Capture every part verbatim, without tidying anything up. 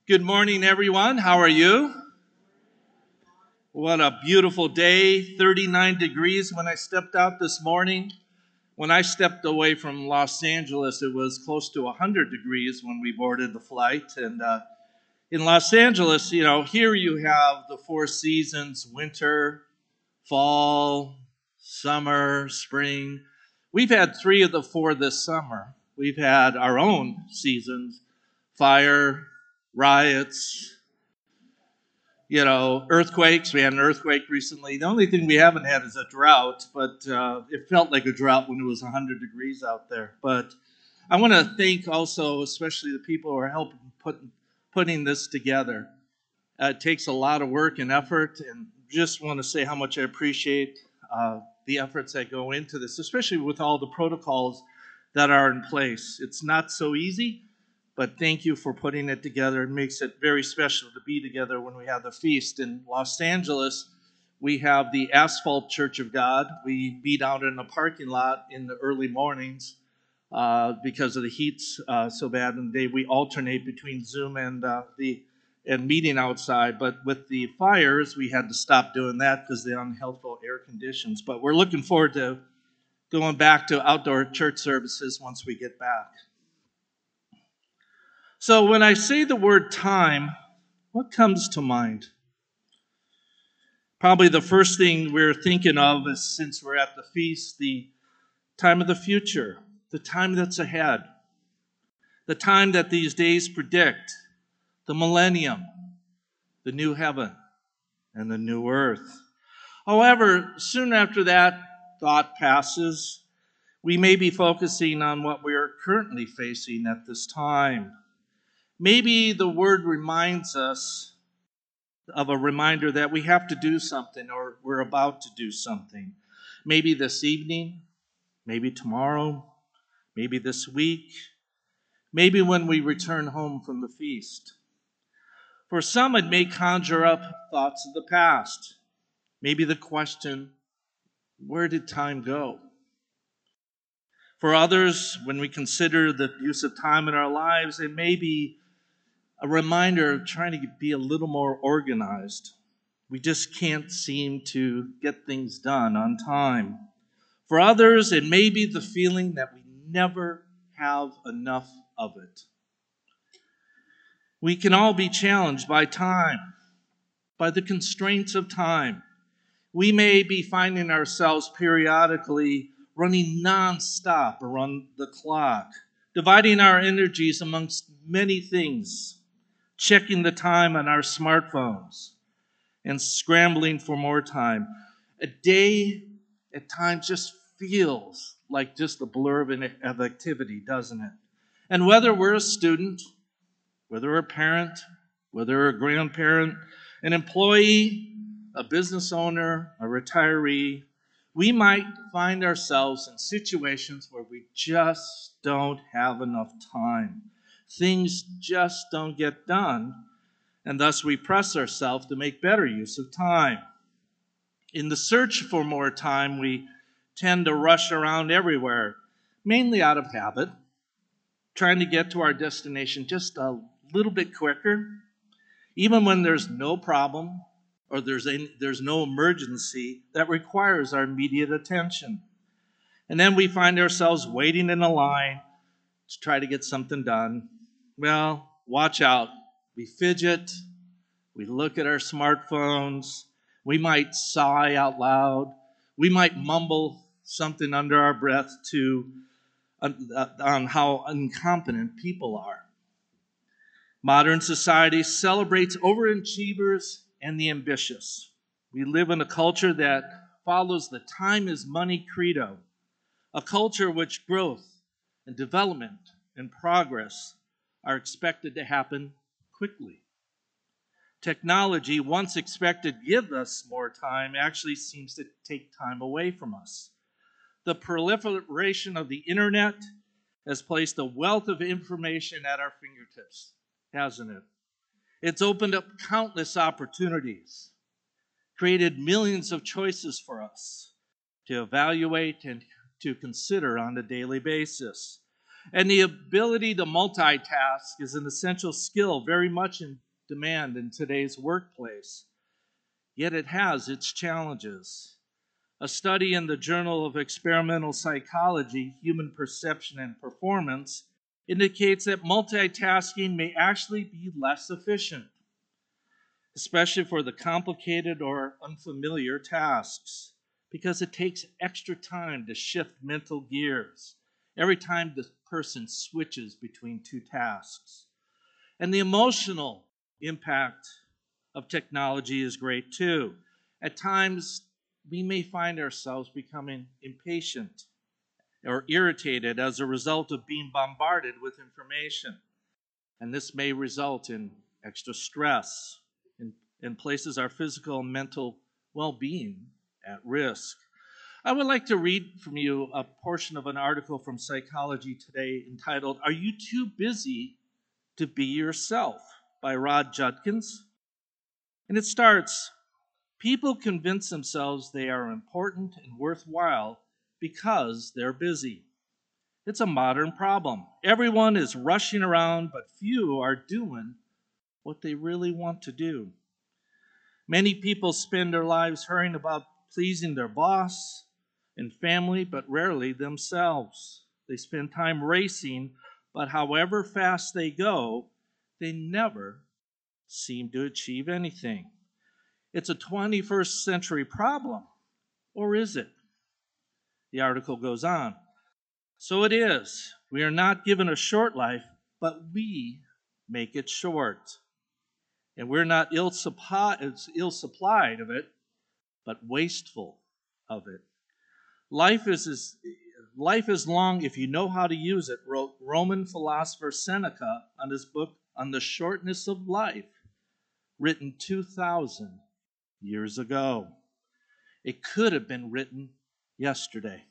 Good morning, everyone. How are you? What a beautiful day, thirty-nine degrees when I stepped out this morning. When I stepped away from Los Angeles, it was close to one hundred degrees when we boarded the flight. And uh, in Los Angeles, you know, here you have the four seasons: winter, fall, summer, spring. We've had three of the four this summer. We've had our own seasons: fire, riots, you know, earthquakes. We had an earthquake recently. The only thing we haven't had is a drought, but uh, it felt like a drought when it was one hundred degrees out there. But I want to thank also, especially the people who are helping put, putting this together. Uh, it takes a lot of work and effort, and just want to say how much I appreciate uh, the efforts that go into this, especially with all the protocols that are in place. It's not so easy. But thank you for putting it together. It makes it very special to be together when we have the feast. In Los Angeles, we have the Asphalt Church of God. We meet out in the parking lot in the early mornings uh, because of the heat's uh, so bad in the day. We alternate between Zoom and uh, the and meeting outside. But with the fires, we had to stop doing that because of the unhealthful air conditions. But we're looking forward to going back to outdoor church services once we get back. So when I say the word time, what comes to mind? Probably the first thing we're thinking of is, since we're at the feast, the time of the future, the time that's ahead, the time that these days predict, the millennium, the new heaven, and the new earth. However, soon after that thought passes, we may be focusing on what we are currently facing at this time. Maybe the word reminds us of a reminder that we have to do something, or we're about to do something. Maybe this evening, maybe tomorrow, maybe this week, maybe when we return home from the feast. For some, it may conjure up thoughts of the past. Maybe the question, where did time go? For others, when we consider the use of time in our lives, it may be a reminder of trying to be a little more organized. We just can't seem to get things done on time. For others, it may be the feeling that we never have enough of it. We can all be challenged by time, by the constraints of time. We may be finding ourselves periodically running nonstop around the clock, dividing our energies amongst many things, checking the time on our smartphones, and scrambling for more time. A day at times just feels like just a blur of, an, of activity, doesn't it? And whether we're a student, whether we're a parent, whether we're a grandparent, an employee, a business owner, a retiree, we might find ourselves in situations where we just don't have enough time. Things just don't get done, and thus we press ourselves to make better use of time. In the search for more time, we tend to rush around everywhere, mainly out of habit, trying to get to our destination just a little bit quicker, even when there's no problem or there's, any, there's no emergency that requires our immediate attention. And then we find ourselves waiting in a line to try to get something done. Well, watch out. We fidget. We look at our smartphones. We might sigh out loud. We might mumble something under our breath to uh, on how incompetent people are. Modern society celebrates overachievers and the ambitious. We live in a culture that follows the time is money credo, a culture which growth and development and progress are expected to happen quickly. Technology, once expected to give us more time, actually seems to take time away from us. The proliferation of the internet has placed a wealth of information at our fingertips, hasn't it? It's opened up countless opportunities, created millions of choices for us to evaluate and to consider on a daily basis. And the ability to multitask is an essential skill very much in demand in today's workplace. Yet it has its challenges. A study in the Journal of Experimental Psychology, Human Perception and Performance indicates that multitasking may actually be less efficient, especially for the complicated or unfamiliar tasks, because it takes extra time to shift mental gears every time the person switches between two tasks. And the emotional impact of technology is great too. At times, we may find ourselves becoming impatient or irritated as a result of being bombarded with information. And this may result in extra stress and, and places our physical and mental well-being at risk. I would like to read from you a portion of an article from Psychology Today entitled, "Are You Too Busy to Be Yourself?" by Rod Judkins. And it starts, "People convince themselves they are important and worthwhile because they're busy. It's a modern problem. Everyone is rushing around, but few are doing what they really want to do. Many people spend their lives hurrying about pleasing their boss and family, but rarely themselves. They spend time racing, but however fast they go, they never seem to achieve anything. It's a twenty-first century problem, or is it?" The article goes on. "So it is. We are not given a short life, but we make it short. And we're not ill, supply, ill supplied of it, but wasteful of it. Life is, is, life is long if you know how to use it," wrote Roman philosopher Seneca on his book On the Shortness of Life, written two thousand years ago. It could have been written yesterday.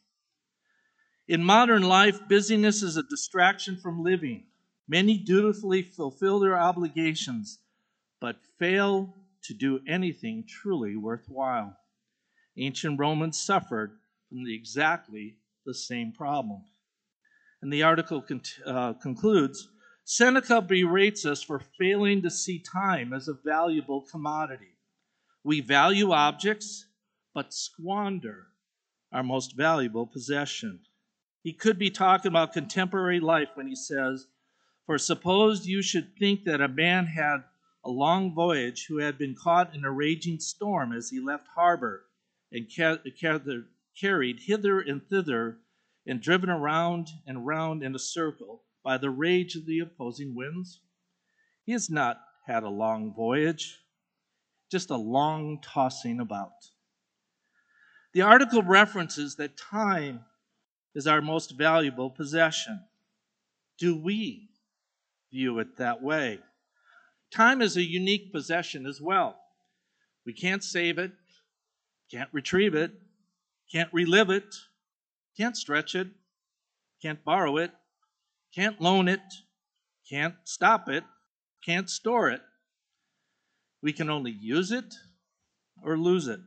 In modern life, busyness is a distraction from living. Many dutifully fulfill their obligations, but fail to do anything truly worthwhile. Ancient Romans suffered from the, exactly the same problem. And the article con- uh, concludes, "Seneca berates us for failing to see time as a valuable commodity. We value objects, but squander our most valuable possession." He could be talking about contemporary life when he says, "For suppose you should think that a man had a long voyage who had been caught in a raging storm as he left harbor and ca- ca- carried hither and thither and driven around and round in a circle by the rage of the opposing winds. He has not had a long voyage, just a long tossing about." The article references that time is our most valuable possession. Do we view it that way? Time is a unique possession as well. We can't save it, can't retrieve it, can't relive it, can't stretch it, can't borrow it, can't loan it, can't stop it, can't store it. We can only use it or lose it.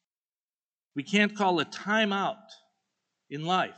We can't call a time out in life.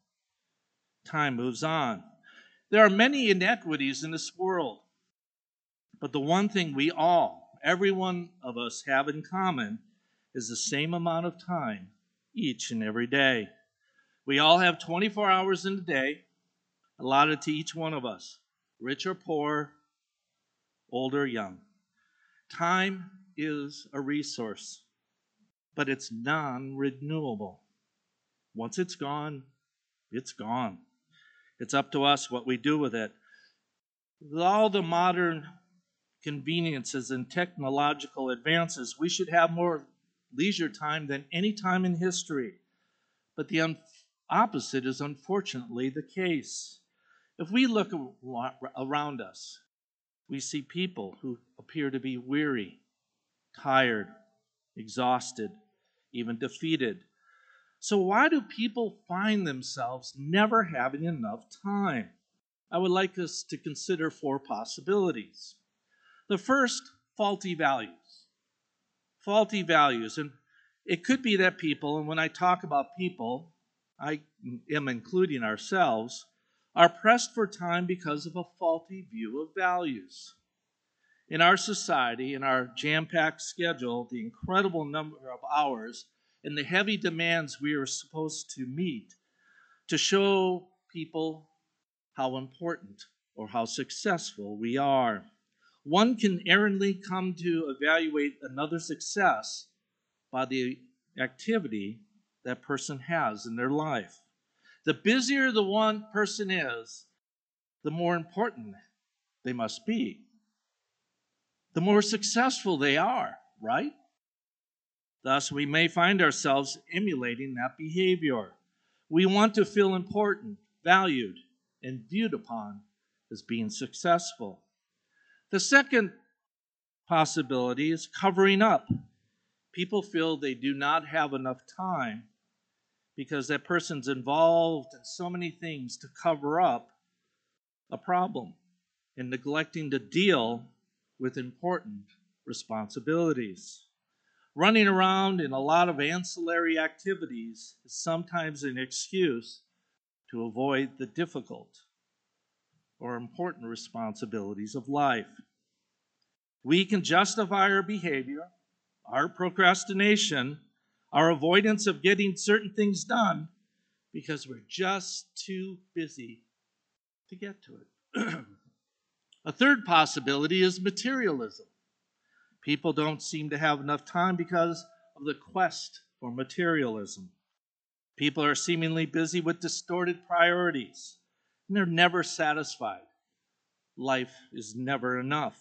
Time moves on. There are many inequities in this world, but the one thing we all, every one of us, have in common is the same amount of time each and every day. We all have twenty-four hours in a day allotted to each one of us, rich or poor, old or young. Time is a resource, but it's non-renewable. Once it's gone, it's gone. It's up to us what we do with it. With all the modern conveniences and technological advances, we should have more leisure time than any time in history. But the un- opposite is unfortunately the case. If we look around us, we see people who appear to be weary, tired, exhausted, even defeated. So why do people find themselves never having enough time? I would like us to consider four possibilities. The first, faulty values. Faulty values. And it could be that people, and when I talk about people, I am including ourselves, are pressed for time because of a faulty view of values. In our society, in our jam-packed schedule, the incredible number of hours and the heavy demands we are supposed to meet to show people how important or how successful we are. One can erringly come to evaluate another's success by the activity that person has in their life. The busier the one person is, the more important they must be. The more successful they are, right? Thus, we may find ourselves emulating that behavior. We want to feel important, valued, and viewed upon as being successful. The second possibility is covering up. People feel they do not have enough time because that person's involved in so many things to cover up a problem and neglecting to deal with important responsibilities. Running around in a lot of ancillary activities is sometimes an excuse to avoid the difficult or important responsibilities of life. We can justify our behavior, our procrastination, our avoidance of getting certain things done because we're just too busy to get to it. A third possibility is materialism. People don't seem to have enough time because of the quest for materialism. People are seemingly busy with distorted priorities, and they're never satisfied. Life is never enough.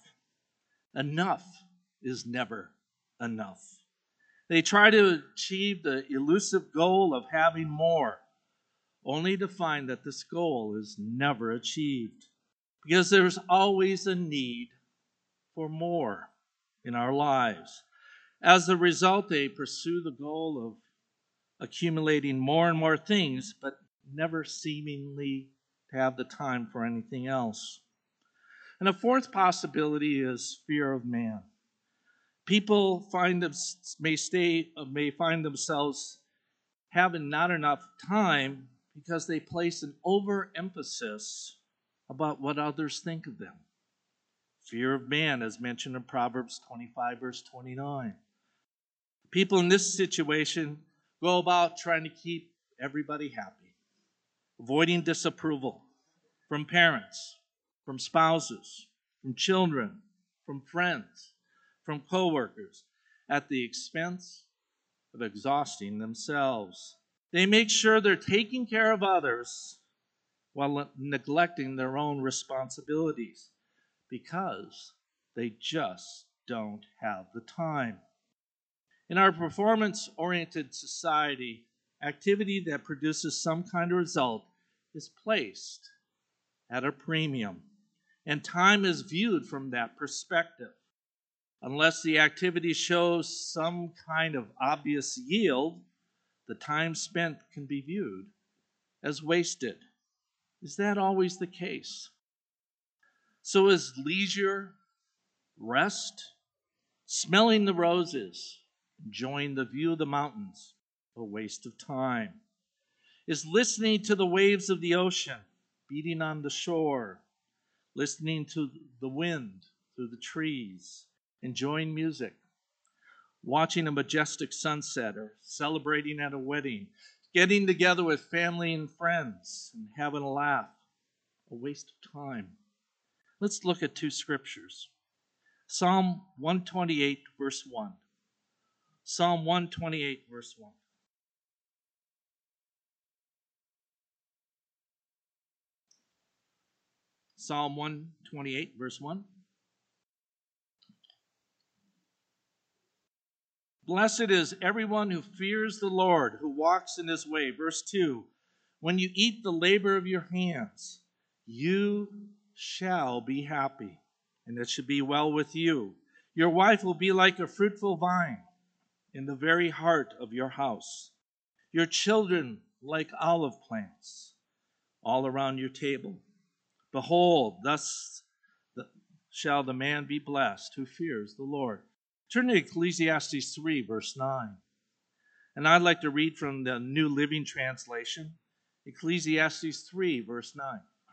Enough is never enough. They try to achieve the elusive goal of having more, only to find that this goal is never achieved, because there's always a need for more in our lives. As a result, they pursue the goal of accumulating more and more things, but never seemingly to have the time for anything else. And a fourth possibility is fear of man. People find them, may stay may find themselves having not enough time because they place an overemphasis about what others think of them. Fear of man, as mentioned in Proverbs twenty-five, verse twenty-nine. People in this situation go about trying to keep everybody happy, avoiding disapproval from parents, from spouses, from children, from friends, from coworkers, at the expense of exhausting themselves. They make sure they're taking care of others while neglecting their own responsibilities because they just don't have the time. In our performance-oriented society, activity that produces some kind of result is placed at a premium, and time is viewed from that perspective. Unless the activity shows some kind of obvious yield, the time spent can be viewed as wasted. Is that always the case? So is leisure, rest, smelling the roses, enjoying the view of the mountains a waste of time? Is listening to the waves of the ocean beating on the shore, listening to the wind through the trees, enjoying music, watching a majestic sunset, or celebrating at a wedding, getting together with family and friends and having a laugh, a waste of time? Let's look at two scriptures. Psalm one twenty-eight, verse one. Psalm one twenty-eight, verse one. Psalm one twenty-eight, verse one. Blessed is everyone who fears the Lord, who walks in his way. Verse two. When you eat the labor of your hands, you shall be happy, and it should be well with you. Your wife will be like a fruitful vine in the very heart of your house. Your children like olive plants all around your table. Behold, thus shall the man be blessed who fears the Lord. Turn to Ecclesiastes three, verse nine. And I'd like to read from the New Living Translation, Ecclesiastes three, verse nine.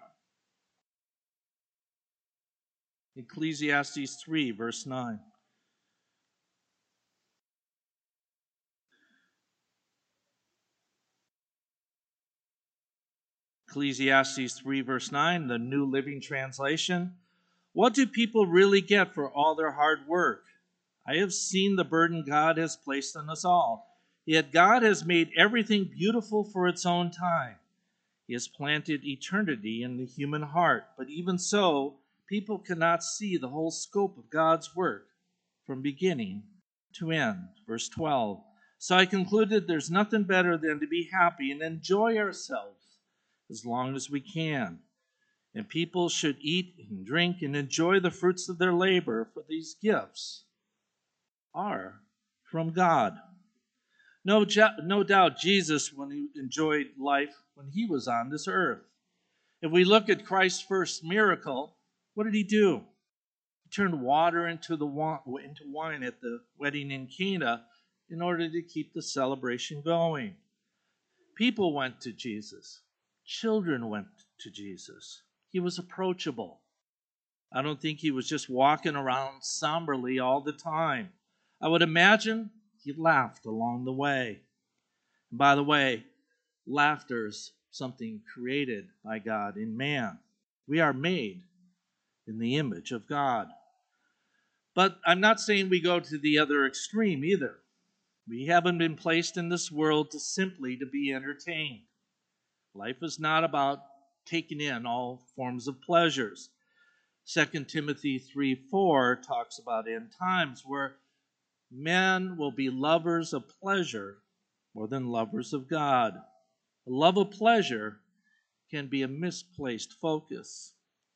Ecclesiastes three, verse nine. Ecclesiastes three, verse nine, the New Living Translation. What do people really get for all their hard work? I have seen the burden God has placed on us all. Yet God has made everything beautiful for its own time. He has planted eternity in the human heart, but even so, people cannot see the whole scope of God's work from beginning to end. Verse twelve. So I concluded there's nothing better than to be happy and enjoy ourselves as long as we can. And people should eat and drink and enjoy the fruits of their labor, for these gifts are from God. No, no doubt Jesus, when he enjoyed life, when he was on this earth. If we look at Christ's first miracle, what did he do? He turned water into, the into wine at the wedding in Cana in order to keep the celebration going. People went to Jesus. Children went to Jesus. He was approachable. I don't think he was just walking around somberly all the time. I would imagine he laughed along the way. And by the way, laughter is something created by God in man. We are made in the image of God. But I'm not saying we go to the other extreme either. We haven't been placed in this world to simply to be entertained. Life is not about taking in all forms of pleasures. Second Timothy three four talks about end times where men will be lovers of pleasure more than lovers of God. A love of pleasure can be a misplaced focus.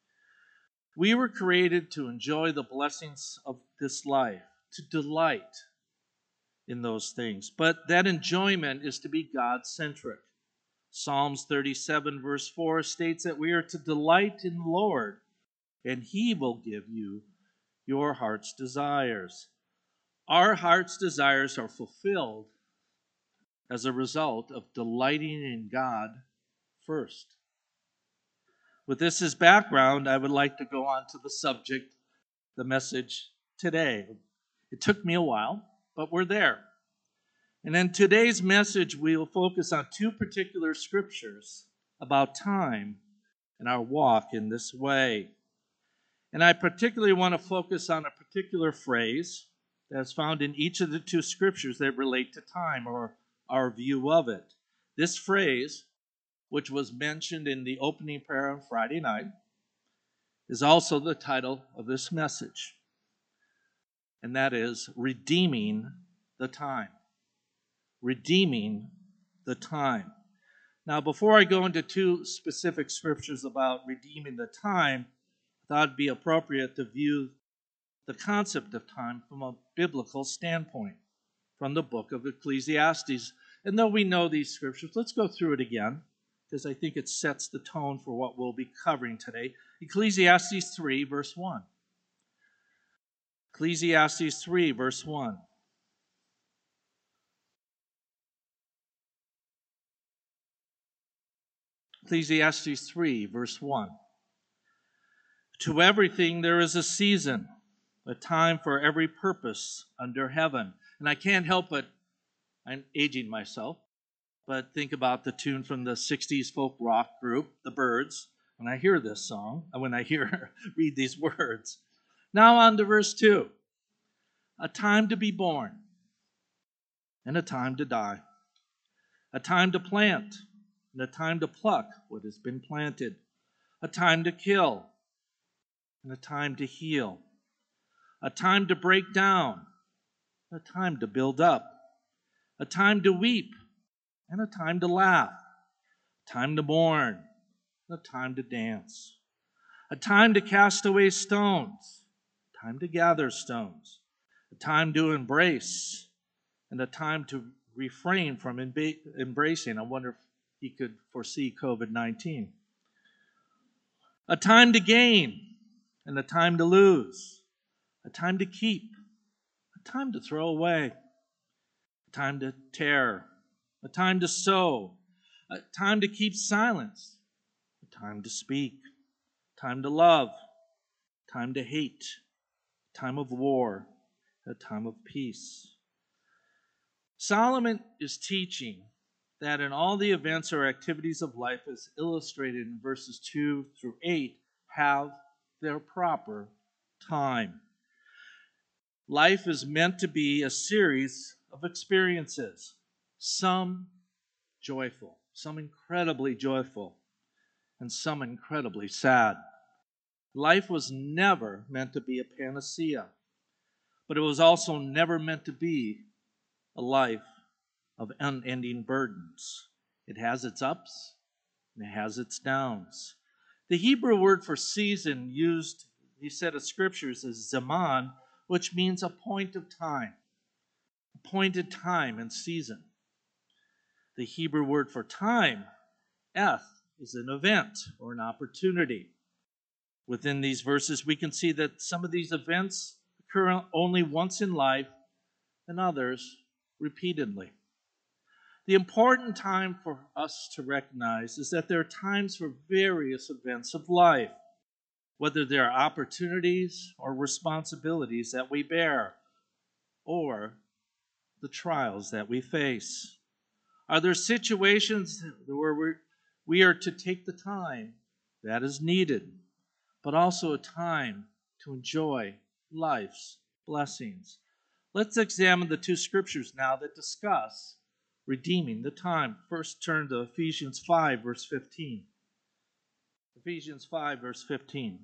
We were created to enjoy the blessings of this life, to delight in those things. But that enjoyment is to be God-centric. Psalms thirty-seven verse four states that we are to delight in the Lord, and he will give you your heart's desires. Our heart's desires are fulfilled as a result of delighting in God first. With this as background, I would like to go on to the subject, the message today. It took me a while, but we're there. And in today's message, we will focus on two particular scriptures about time and our walk in this way. And I particularly want to focus on a particular phrase that's found in each of the two scriptures that relate to time or our view of it. This phrase, which was mentioned in the opening prayer on Friday night, is also the title of this message. And that is Redeeming the Time. Redeeming the Time. Now, before I go into two specific scriptures about redeeming the time, I thought it'd be appropriate to view the concept of time from a biblical standpoint, from the book of Ecclesiastes. And though we know these scriptures, let's go through it again, because I think it sets the tone for what we'll be covering today. Ecclesiastes three, verse one. Ecclesiastes three, verse one. Ecclesiastes three, verse one. To everything there is a season, a time for every purpose under heaven. And I can't help but, I'm aging myself, but think about the tune from the sixties folk rock group, The Byrds, when I hear this song, and when I hear read these words. Now on to verse two. A time to be born and a time to die. A time to plant and a time to pluck what has been planted. A time to kill and a time to heal. A time to break down, a time to build up. A time to weep and a time to laugh. A time to mourn and a time to dance. A time to cast away stones, a time to gather stones. A time to embrace and a time to refrain from emba- embracing. I wonder if he could foresee covid nineteen. A time to gain and a time to lose. A time to keep, a time to throw away. A time to tear, a time to sow. A time to keep silence, a time to speak. A time to love, a time to hate, time of war, a time of peace. Solomon is teaching that in all the events or activities of life, as illustrated in verses two through eight, have their proper time. Life is meant to be a series of experiences, some joyful, some incredibly joyful, and some incredibly sad. Life was never meant to be a panacea, but it was also never meant to be a life of unending burdens. It has its ups and it has its downs. The Hebrew word for season used, he said of scriptures, is zaman, which means a point of time, appointed time and season. The Hebrew word for time, eth, is an event or an opportunity. Within these verses, we can see that some of these events occur only once in life and others repeatedly. The important time for us to recognize is that there are times for various events of life, whether they are opportunities or responsibilities that we bear, or the trials that we face. Are there situations where we're, we are to take the time that is needed, but also a time to enjoy life's blessings? Let's examine the two scriptures now that discuss redeeming the time. First, turn to Ephesians five, verse fifteen. Ephesians five, verse fifteen.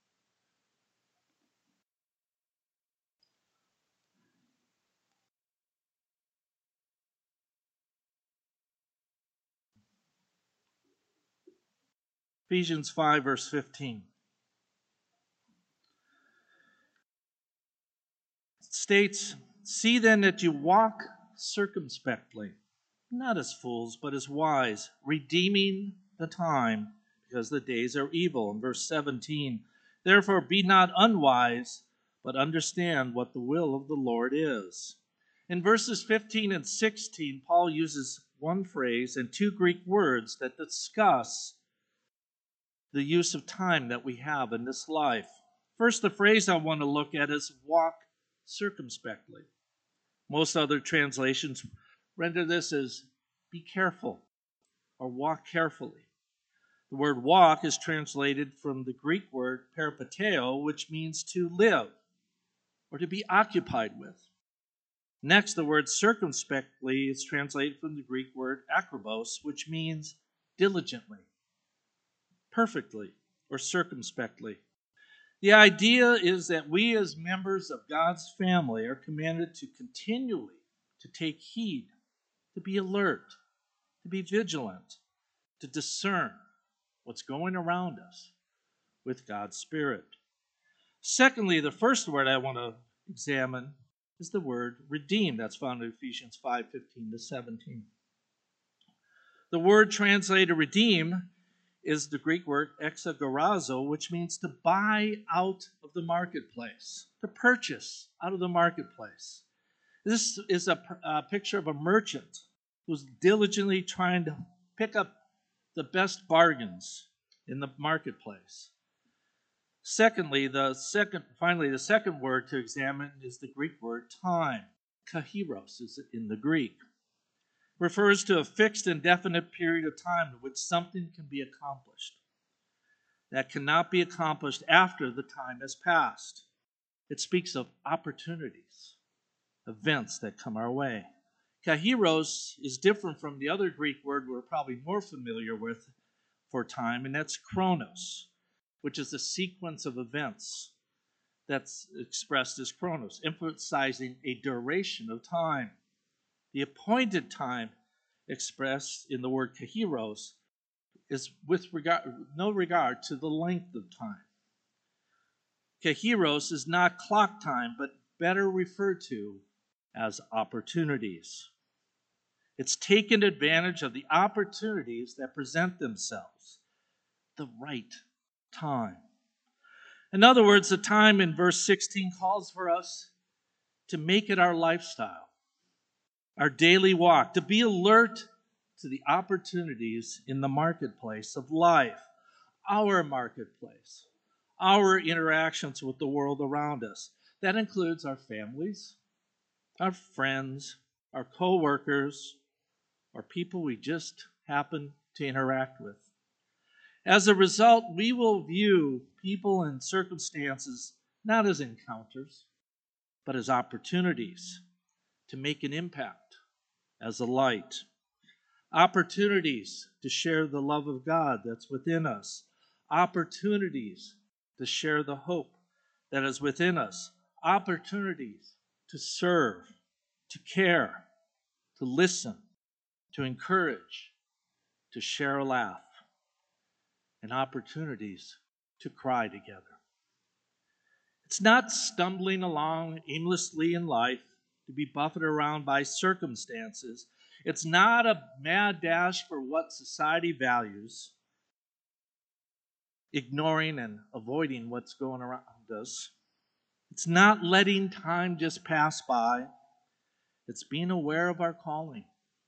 Ephesians five, verse fifteen. It states, "See then that you walk circumspectly, not as fools, but as wise, redeeming the time, because the days are evil." In verse seventeen, "Therefore be not unwise, but understand what the will of the Lord is." In verses fifteen and sixteen, Paul uses one phrase and two Greek words that discuss the use of time that we have in this life. First, the phrase I want to look at is walk circumspectly. Most other translations render this as be careful or walk carefully. The word walk is translated from the Greek word peripateo, which means to live or to be occupied with. Next, the word circumspectly is translated from the Greek word akrobos, which means diligently, perfectly, or circumspectly. The idea is that we as members of God's family are commanded to continually to take heed, to be alert, to be vigilant, to discern what's going around us with God's Spirit. Secondly, the first word I want to examine is the word redeem. That's found in Ephesians five, fifteen to seventeen. The word translated redeem is the Greek word exagorazo, which means to buy out of the marketplace, to purchase out of the marketplace. This is a, a picture of a merchant who's diligently trying to pick up the best bargains in the marketplace. Secondly, the second, finally, the second word to examine is the Greek word time. Kahiros is in the Greek. Refers to a fixed and definite period of time in which something can be accomplished that cannot be accomplished after the time has passed. It speaks of opportunities, events that come our way. Kahiros is different from the other Greek word we're probably more familiar with for time, and that's chronos, which is a sequence of events that's expressed as chronos, emphasizing a duration of time. The appointed time expressed in the word kahiros is with regard, no regard to the length of time. Kahiros is not clock time, but better referred to as opportunities. It's taken advantage of the opportunities that present themselves, the right time. In other words, the time in verse sixteen calls for us to make it our lifestyle, our daily walk, to be alert to the opportunities in the marketplace of life, our marketplace, our interactions with the world around us. That includes our families, our friends, our co-workers, or people we just happen to interact with. As a result, we will view people and circumstances not as encounters, but as opportunities to make an impact as a light. Opportunities to share the love of God that's within us. Opportunities to share the hope that is within us. Opportunities to serve, to care, to listen, to encourage, to share a laugh, and opportunities to cry together. It's not stumbling along aimlessly in life to be buffeted around by circumstances. It's not a mad dash for what society values, ignoring and avoiding what's going around us. It's not letting time just pass by. It's being aware of our calling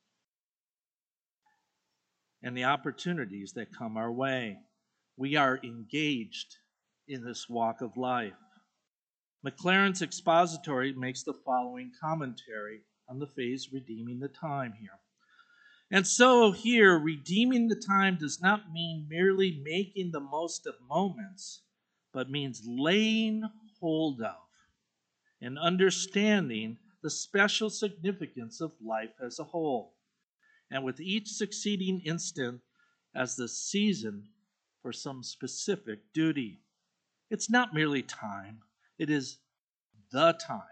and the opportunities that come our way. We are engaged in this walk of life. McLaren's expository makes the following commentary on the phrase redeeming the time here. And so here, redeeming the time does not mean merely making the most of moments, but means laying hold of and understanding the special significance of life as a whole, and with each succeeding instant as the season for some specific duty. It's not merely time, it is the time.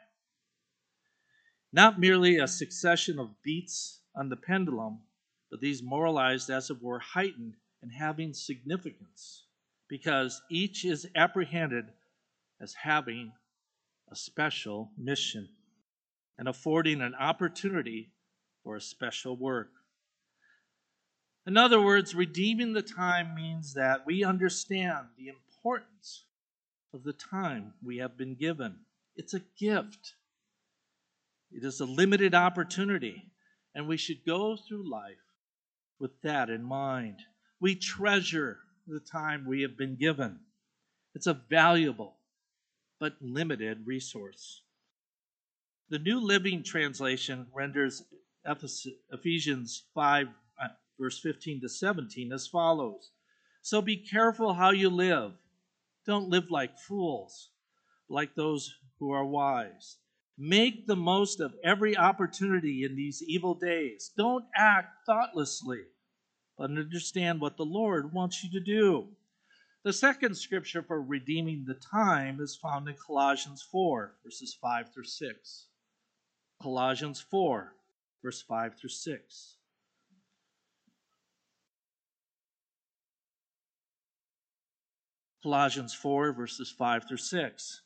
Not merely a succession of beats on the pendulum, but these moralized as it were heightened and having significance, because each is apprehended as having a special mission and affording an opportunity for a special work. In other words, redeeming the time means that we understand the importance of the time we have been given. It's a gift. It is a limited opportunity, and we should go through life with that in mind. We treasure the time we have been given. It's a valuable but limited resource. The New Living Translation renders Ephesians five, verse fifteen to seventeen as follows. So be careful how you live. Don't live like fools, like those who are wise. Make the most of every opportunity in these evil days. Don't act thoughtlessly, but understand what the Lord wants you to do. The second scripture for redeeming the time is found in Colossians four, verses five through six. Colossians four, verse five through six. Colossians four, verses five through six.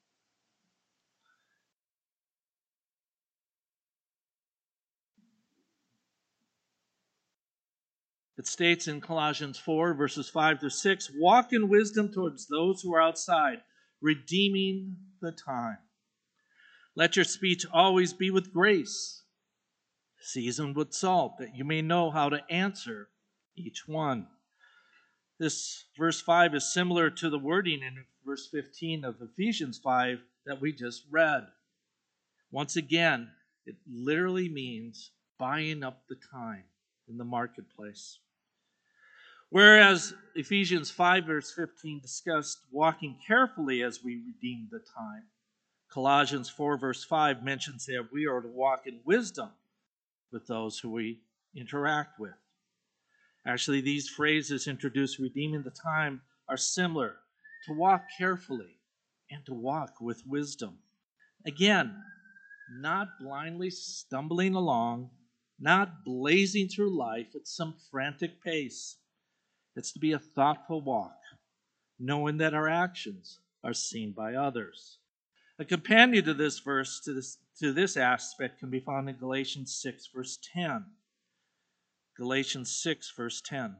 It states in Colossians four, verses five through six, walk in wisdom towards those who are outside, redeeming the time. Let your speech always be with grace, seasoned with salt, that you may know how to answer each one. This verse five is similar to the wording in verse fifteen of Ephesians five that we just read. Once again, it literally means buying up the time in the marketplace. Whereas Ephesians five, verse fifteen discussed walking carefully as we redeem the time, Colossians four, verse five mentions that we are to walk in wisdom with those who we interact with. Actually, these phrases introduced redeeming the time are similar: to walk carefully and to walk with wisdom. Again, not blindly stumbling along, not blazing through life at some frantic pace. It's to be a thoughtful walk, knowing that our actions are seen by others. A companion to this verse, to this, to this aspect, can be found in Galatians six, verse ten. Galatians six, verse ten.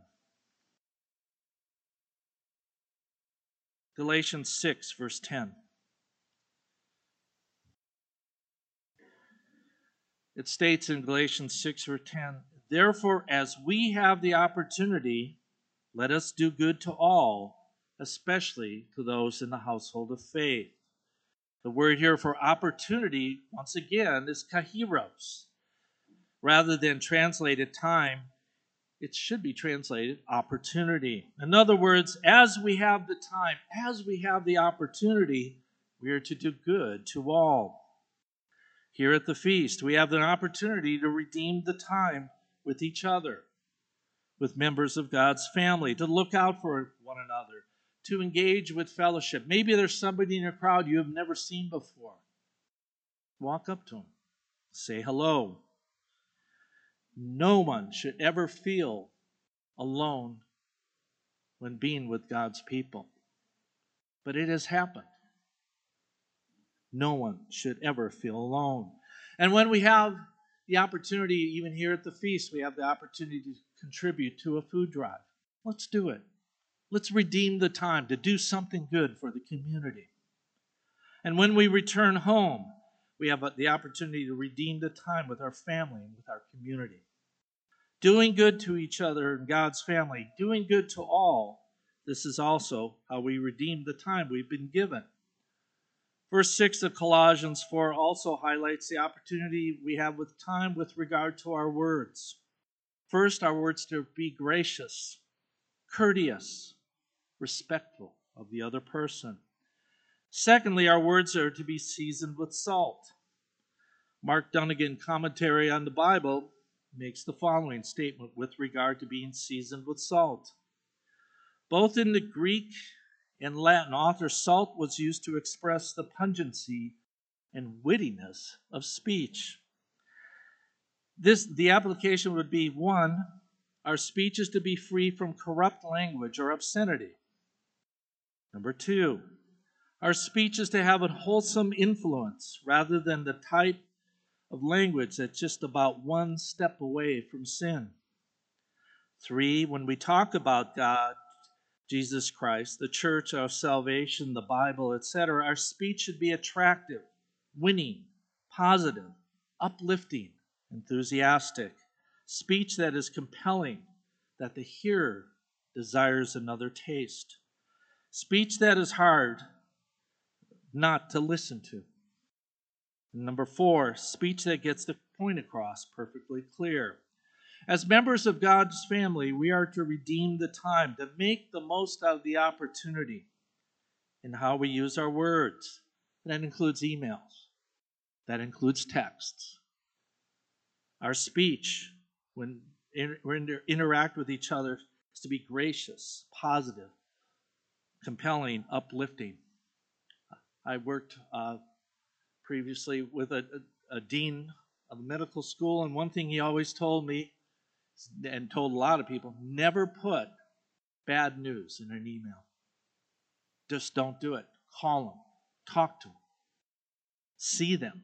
Galatians six, verse ten. It states in Galatians six, verse ten, therefore, as we have the opportunity, let us do good to all, especially to those in the household of faith. The word here for opportunity, once again, is kairos. Rather than translated time, it should be translated opportunity. In other words, as we have the time, as we have the opportunity, we are to do good to all. Here at the feast, we have an opportunity to redeem the time with each other, with members of God's family, to look out for one another, to engage with fellowship. Maybe there's somebody in your crowd you have never seen before. Walk up to them, say hello. No one should ever feel alone when being with God's people. But it has happened. No one should ever feel alone. And when we have the opportunity, even here at the feast, we have the opportunity to contribute to a food drive. Let's do it. Let's redeem the time to do something good for the community. And when we return home, we have the opportunity to redeem the time with our family and with our community. Doing good to each other and God's family, doing good to all, this is also how we redeem the time we've been given. Verse six of Colossians four also highlights the opportunity we have with time with regard to our words. First, our words to be gracious, courteous, respectful of the other person. Secondly, our words are to be seasoned with salt. Mark Dunnigan, commentary on the Bible, makes the following statement with regard to being seasoned with salt. Both in the Greek and Latin author, salt was used to express the pungency and wittiness of speech. This, the application would be, one, our speech is to be free from corrupt language or obscenity. Number two, our speech is to have a wholesome influence rather than the type of language that's just about one step away from sin. Three, when we talk about God, Jesus Christ, the church, our salvation, the Bible, et cetera, our speech should be attractive, winning, positive, uplifting, enthusiastic. Speech that is compelling, that the hearer desires another taste. Speech that is hard not to listen to. And number four, speech that gets the point across perfectly clear. As members of God's family, we are to redeem the time, to make the most out of the opportunity in how we use our words. That includes emails. That includes texts. Our speech, when we interact with each other, is to be gracious, positive, compelling, uplifting. I worked uh, previously with a, a, a dean of a medical school, and one thing he always told me, and told a lot of people, never put bad news in an email. Just don't do it. Call them. Talk to them. See them.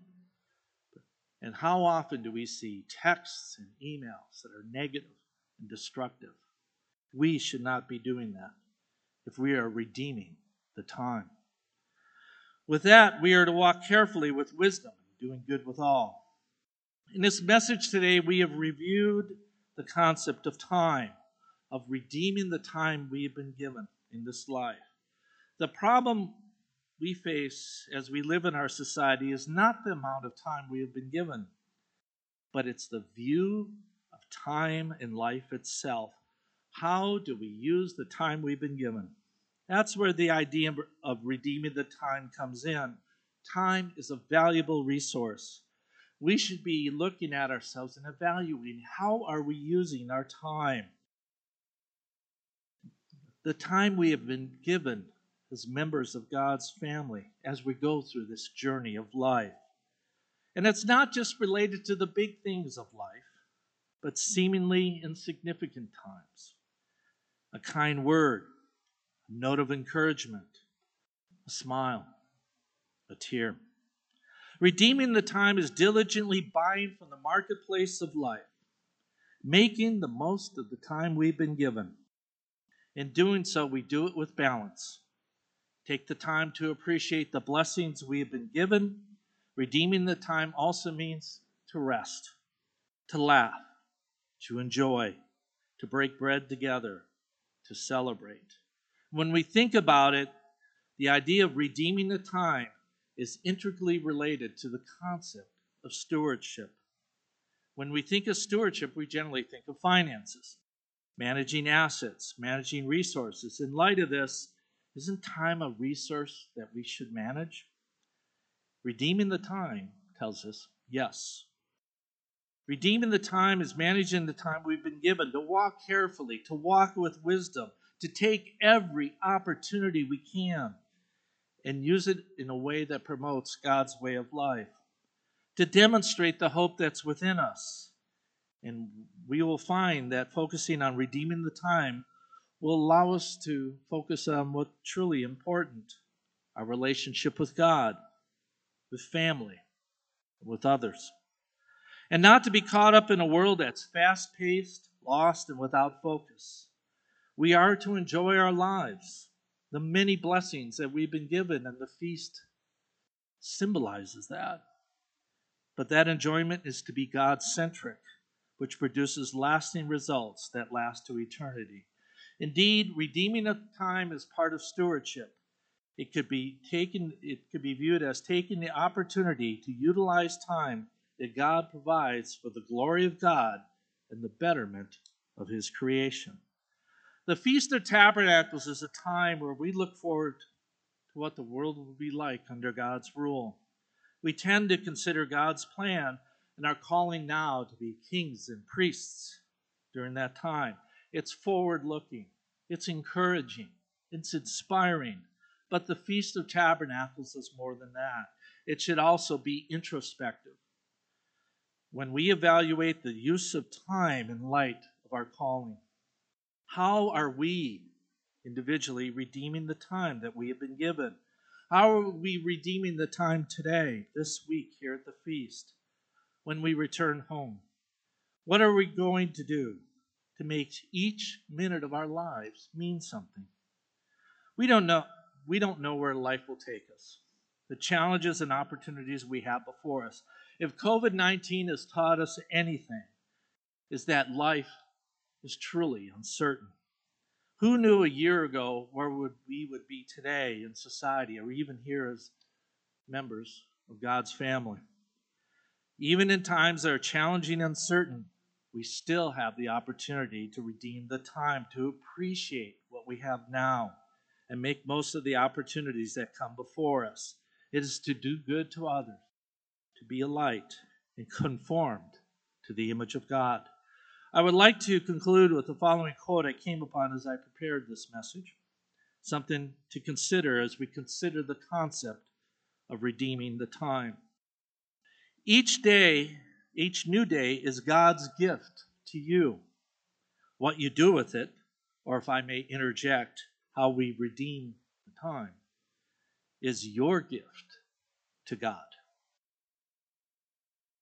And how often do we see texts and emails that are negative and destructive? We should not be doing that if we are redeeming the time. With that, we are to walk carefully with wisdom, doing good with all. In this message today, we have reviewed the concept of time, of redeeming the time we have been given in this life. The problem we face as we live in our society is not the amount of time we have been given, but it's the view of time in life itself. How do we use the time we've been given? That's where the idea of redeeming the time comes in. Time is a valuable resource. We should be looking at ourselves and evaluating how are we using our time. The time we have been given as members of God's family as we go through this journey of life. And it's not just related to the big things of life, but seemingly insignificant times. A kind word, a note of encouragement, a smile, a tear. Redeeming the time is diligently buying from the marketplace of life, making the most of the time we've been given. In doing so, we do it with balance. Take the time to appreciate the blessings we have been given. Redeeming the time also means to rest, to laugh, to enjoy, to break bread together, to celebrate. When we think about it, the idea of redeeming the time is intricately related to the concept of stewardship. When we think of stewardship, we generally think of finances, managing assets, managing resources. In light of this, isn't time a resource that we should manage? Redeeming the time tells us yes. Redeeming the time is managing the time we've been given, to walk carefully, to walk with wisdom, to take every opportunity we can and use it in a way that promotes God's way of life, to demonstrate the hope that's within us. And we will find that focusing on redeeming the time will allow us to focus on what's truly important, our relationship with God, with family, with others. And not to be caught up in a world that's fast-paced, lost, and without focus. We are to enjoy our lives, the many blessings that we've been given, and the feast symbolizes that. But that enjoyment is to be God-centric, which produces lasting results that last to eternity. Indeed, redeeming of time is part of stewardship. It could be taken, it could be viewed as taking the opportunity to utilize time that God provides for the glory of God and the betterment of His creation. The Feast of Tabernacles is a time where we look forward to what the world will be like under God's rule. We tend to consider God's plan and our calling now to be kings and priests during that time. It's forward-looking, it's encouraging, it's inspiring. But the Feast of Tabernacles is more than that. It should also be introspective. When we evaluate the use of time in light of our calling, how are we individually redeeming the time that we have been given? How are we redeeming the time today, this week, here at the feast, when we return home? What are we going to do to make each minute of our lives mean something? We don't know. We don't know where life will take us, the challenges and opportunities we have before us. If covid nineteen has taught us anything, is that life is truly uncertain. Who knew a year ago where would we would be today in society, or even here as members of God's family? Even in times that are challenging and uncertain, we still have the opportunity to redeem the time, to appreciate what we have now, and make most of the opportunities that come before us. It is to do good to others, to be a light, and conformed to the image of God. I would like to conclude with the following quote I came upon as I prepared this message, something to consider as we consider the concept of redeeming the time. Each day, each new day is God's gift to you. What you do with it, or if I may interject, how we redeem the time, is your gift to God.